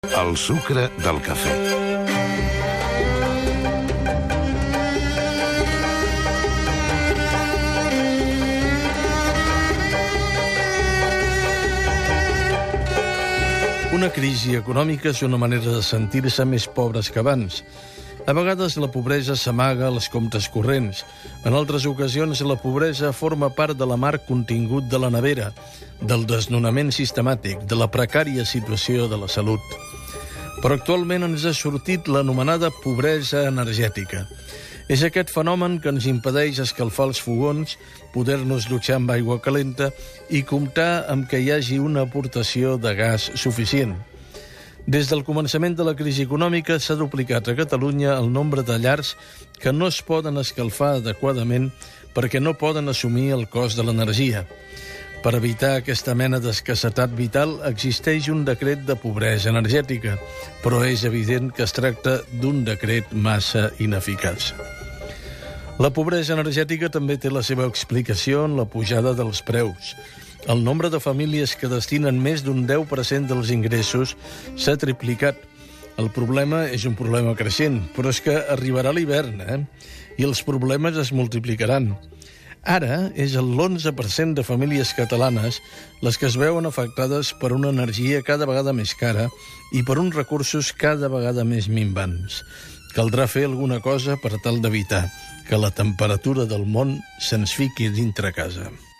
El sucre del cafè. Una crisi econòmica és una manera de sentir-se més pobres que abans. A vegades la pobresa s'amaga als comptes corrents. En altres ocasions la pobresa forma part de l'amarg contingut de la nevera, del desnonament sistemàtic, de la precària situació de la salut. Però actualment ens ha sortit l'anomenada pobresa energètica. És aquest fenomen que ens impedeix escalfar els fogons, poder-nos dutxar amb aigua calenta i comptar amb que hi hagi una aportació de gas suficient. Des del començament de la crisi econòmica s'ha duplicat a Catalunya el nombre de llars que no es poden escalfar adequadament perquè no poden assumir el cost de l'energia. Per evitar aquesta mena d'escassetat vital existeix un decret de pobresa energètica, però és evident que es tracta d'un decret massa ineficaç. La pobresa energètica també té la seva explicació en la pujada dels preus. El nombre de famílies que destinen més d'un 10% dels ingressos s'ha triplicat. El problema és un problema creixent, però és que arribarà l'hivern, i els problemes es multiplicaran. Ara és el 11% de famílies catalanes les que es veuen afectades per una energia cada vegada més cara i per uns recursos cada vegada més minvants. Caldrà fer alguna cosa per tal d'evitar que la temperatura del món se'ns fiqui dintre casa.